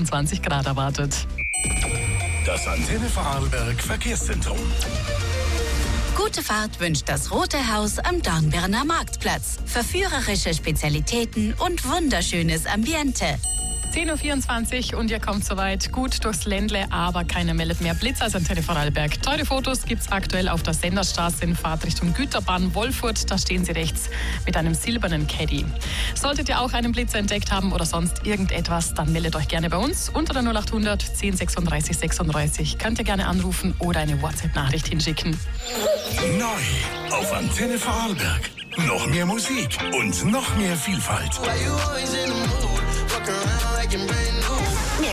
26 Grad erwartet. Das Antenne Vorarlberg Verkehrszentrum. Gute Fahrt wünscht das Rote Haus am Dornbirner Marktplatz. Verführerische Spezialitäten und wunderschönes Ambiente. 10.24 Uhr und ihr kommt soweit gut durchs Ländle, aber keiner meldet mehr Blitz als Antenne Vorarlberg. Teure Fotos gibt's aktuell auf der Senderstraße in Fahrt Richtung Güterbahn Wolfurt. Da stehen sie rechts mit einem silbernen Caddy. Solltet ihr auch einen Blitz entdeckt haben oder sonst irgendetwas, dann meldet euch gerne bei uns unter der 0800 10 36 36. Könnt ihr gerne anrufen oder eine WhatsApp-Nachricht hinschicken. Neu auf Antenne Vorarlberg. Noch mehr Musik und noch mehr Vielfalt. Mehr